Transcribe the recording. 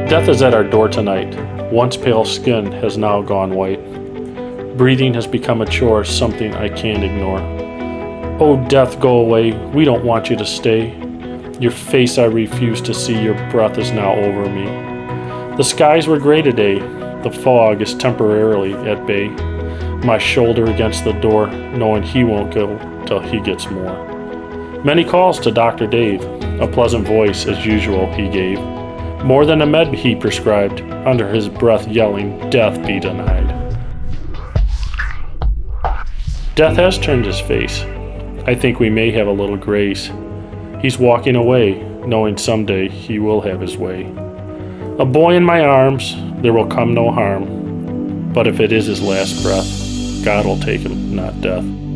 Death is at our door tonight. Once pale skin has now gone white. Breathing has become a chore, something I can't ignore. Oh, death, go away. We don't want you to stay. Your face I refuse to see. Your breath is now over me. The skies were gray today. The fog is temporarily at bay. My shoulder against the door, knowing he won't go till he gets more. Many calls to Dr. Dave. A pleasant voice, as usual, he gave. More than a med he prescribed, under his breath yelling, death be denied. Death has turned his face. I think we may have a little grace. He's walking away, knowing someday he will have his way. A boy in my arms, there will come no harm. But if it is his last breath, God will take him, not death.